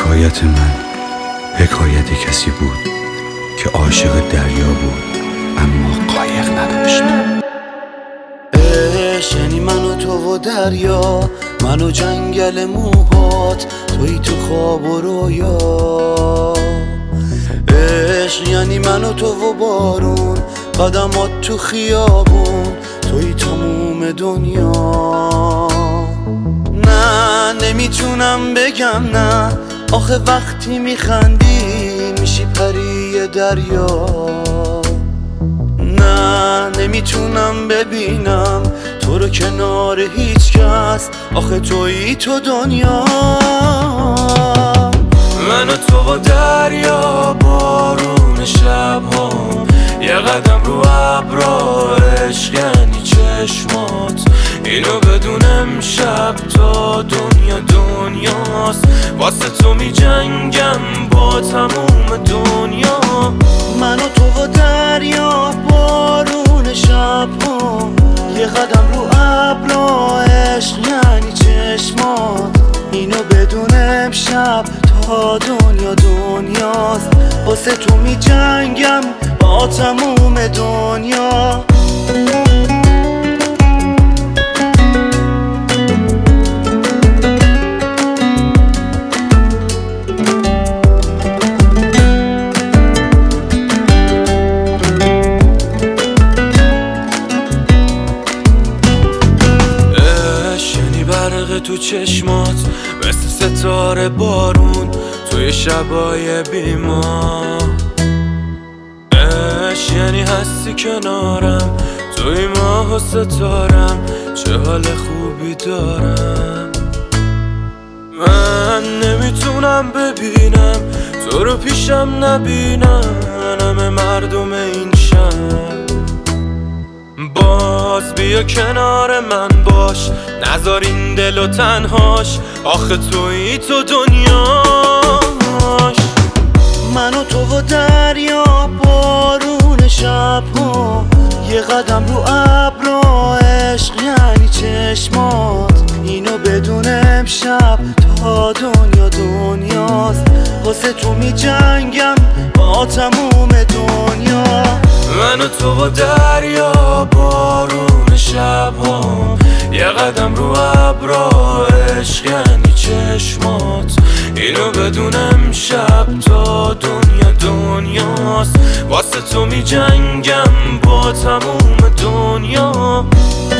حکایت من حکایت کسی بود که عاشق دریا بود اما قایق نداشت. عشق یعنی من و تو و دریا، من و جنگل موهات، توی تو خواب و رویا. عشق یعنی من و تو و بارون، قدمات تو خیابون، توی تموم دنیا. نه نمیتونم بگم نه، آخه وقتی میخندی میشی پری دریا. نه نمیتونم ببینم تو رو کنار هیچ کس، آخه تویی تو دنیا. من و تو و دریا، بارون شب‌هام، یه قدم رو ابرا. عشق یعنی چشمات، اینو بدون امشب تا دنیا دنیاست. واسه تو می جنگم با تموم دنیا. من و تو و دریا، بارون شب‌هام، یه قدم رو ابرا. عشق یعنی چشمات، اینو بدون امشب تا دنیا دنیاست. واسه تو می جنگم با تموم دنیا. برق تو چشمات مثل ستاره بارون توی شبای بیما. عشق یعنی هستی کنارم، توی ماه و ستارم، چه حال خوبی دارم. من نمیتونم ببینم تو رو پیشم نبینم، همه مردم این شهر. باز بیا کنار من باش، نذار این دلو تنهاش، آخه تویی تو دنیاش. من و تو و دریا، بارون شب‌ها، یه قدم رو ابرا. عشق یعنی چشمات، اینو بدون امشب تا دنیا دنیاست. واسه تو می جنگم با تموم دنیا. من و تو و دریا، بارون شب‌ها، یه قدم رو ابرا. عشق یعنی چشمات، اینو بدون امشب تا دنیا دنیاست. واسه تو می جنگم با تموم دنیا.